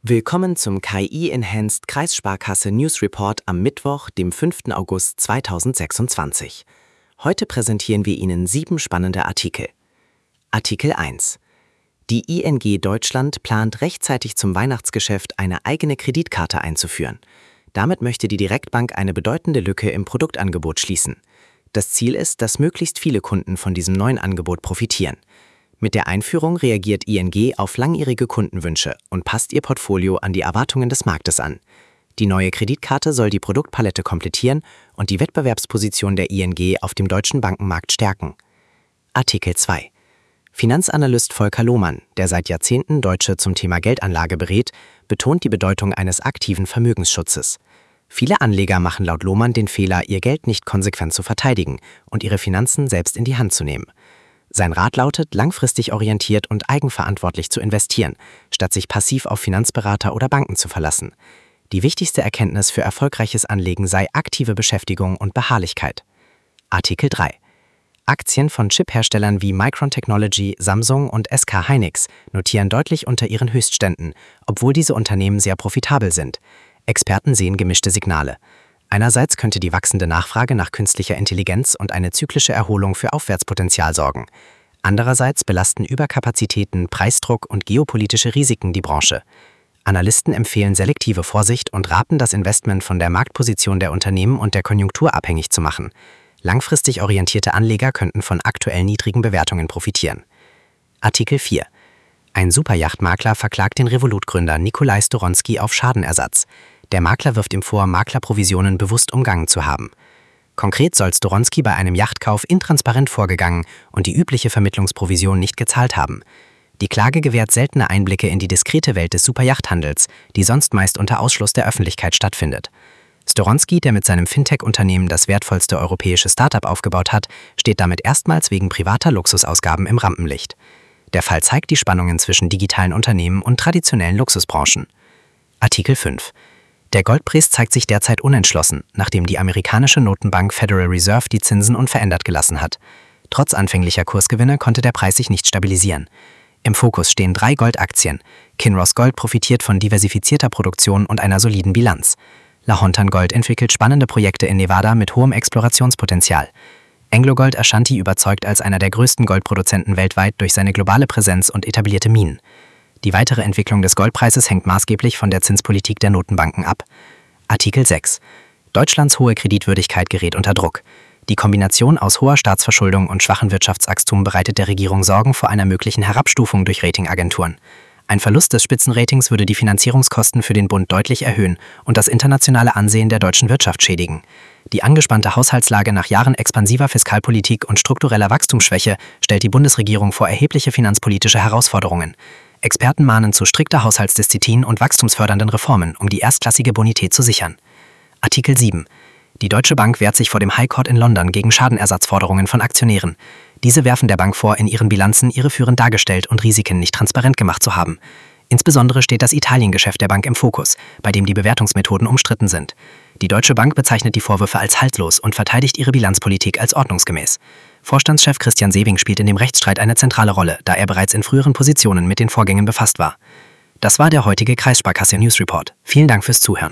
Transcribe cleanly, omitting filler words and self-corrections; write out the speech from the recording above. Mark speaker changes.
Speaker 1: Willkommen zum KI-Enhanced Kreissparkasse News Report am Mittwoch, dem 5. August 2026. Heute präsentieren wir Ihnen 7 spannende Artikel. Artikel 1. Die ING Deutschland plant rechtzeitig zum Weihnachtsgeschäft eine eigene Kreditkarte einzuführen. Damit möchte die Direktbank eine bedeutende Lücke im Produktangebot schließen. Das Ziel ist, dass möglichst viele Kunden von diesem neuen Angebot profitieren. Mit der Einführung reagiert ING auf langjährige Kundenwünsche und passt ihr Portfolio an die Erwartungen des Marktes an. Die neue Kreditkarte soll die Produktpalette komplettieren und die Wettbewerbsposition der ING auf dem deutschen Bankenmarkt stärken. Artikel 2. Finanzanalyst Volker Lohmann, der seit Jahrzehnten Deutsche zum Thema Geldanlage berät, betont die Bedeutung eines aktiven Vermögensschutzes. Viele Anleger machen laut Lohmann den Fehler, ihr Geld nicht konsequent zu verteidigen und ihre Finanzen selbst in die Hand zu nehmen. Sein Rat lautet, langfristig orientiert und eigenverantwortlich zu investieren, statt sich passiv auf Finanzberater oder Banken zu verlassen. Die wichtigste Erkenntnis für erfolgreiches Anlegen sei aktive Beschäftigung und Beharrlichkeit. Artikel 3. Aktien von Chipherstellern wie Micron Technology, Samsung und SK Hynix notieren deutlich unter ihren Höchstständen, obwohl diese Unternehmen sehr profitabel sind. Experten sehen gemischte Signale. Einerseits könnte die wachsende Nachfrage nach künstlicher Intelligenz und eine zyklische Erholung für Aufwärtspotenzial sorgen. Andererseits belasten Überkapazitäten, Preisdruck und geopolitische Risiken die Branche. Analysten empfehlen selektive Vorsicht und raten, das Investment von der Marktposition der Unternehmen und der Konjunktur abhängig zu machen. Langfristig orientierte Anleger könnten von aktuell niedrigen Bewertungen profitieren. Artikel 4. Ein Superyachtmakler verklagt den Revolut-Gründer Nikolai Storonski auf Schadenersatz. Der Makler wirft ihm vor, Maklerprovisionen bewusst umgangen zu haben. Konkret soll Storonski bei einem Yachtkauf intransparent vorgegangen und die übliche Vermittlungsprovision nicht gezahlt haben. Die Klage gewährt seltene Einblicke in die diskrete Welt des Superyachthandels, die sonst meist unter Ausschluss der Öffentlichkeit stattfindet. Storonski, der mit seinem Fintech-Unternehmen das wertvollste europäische Startup aufgebaut hat, steht damit erstmals wegen privater Luxusausgaben im Rampenlicht. Der Fall zeigt die Spannungen zwischen digitalen Unternehmen und traditionellen Luxusbranchen. Artikel 5. Der Goldpreis zeigt sich derzeit unentschlossen, nachdem die amerikanische Notenbank Federal Reserve die Zinsen unverändert gelassen hat. Trotz anfänglicher Kursgewinne konnte der Preis sich nicht stabilisieren. Im Fokus stehen 3 Goldaktien. Kinross Gold profitiert von diversifizierter Produktion und einer soliden Bilanz. Lahontan Gold entwickelt spannende Projekte in Nevada mit hohem Explorationspotenzial. AngloGold Ashanti überzeugt als einer der größten Goldproduzenten weltweit durch seine globale Präsenz und etablierte Minen. Die weitere Entwicklung des Goldpreises hängt maßgeblich von der Zinspolitik der Notenbanken ab. Artikel 6. Deutschlands hohe Kreditwürdigkeit gerät unter Druck. Die Kombination aus hoher Staatsverschuldung und schwachem Wirtschaftswachstum bereitet der Regierung Sorgen vor einer möglichen Herabstufung durch Ratingagenturen. Ein Verlust des Spitzenratings würde die Finanzierungskosten für den Bund deutlich erhöhen und das internationale Ansehen der deutschen Wirtschaft schädigen. Die angespannte Haushaltslage nach Jahren expansiver Fiskalpolitik und struktureller Wachstumsschwäche stellt die Bundesregierung vor erhebliche finanzpolitische Herausforderungen. Experten mahnen zu strikter Haushaltsdisziplin und wachstumsfördernden Reformen, um die erstklassige Bonität zu sichern. Artikel 7. Die Deutsche Bank wehrt sich vor dem High Court in London gegen Schadenersatzforderungen von Aktionären. Diese werfen der Bank vor, in ihren Bilanzen irreführend dargestellt und Risiken nicht transparent gemacht zu haben. Insbesondere steht das Italiengeschäft der Bank im Fokus, bei dem die Bewertungsmethoden umstritten sind. Die Deutsche Bank bezeichnet die Vorwürfe als haltlos und verteidigt ihre Bilanzpolitik als ordnungsgemäß. Vorstandschef Christian Sewing spielt in dem Rechtsstreit eine zentrale Rolle, da er bereits in früheren Positionen mit den Vorgängen befasst war. Das war der heutige Kreissparkasse News Report. Vielen Dank fürs Zuhören.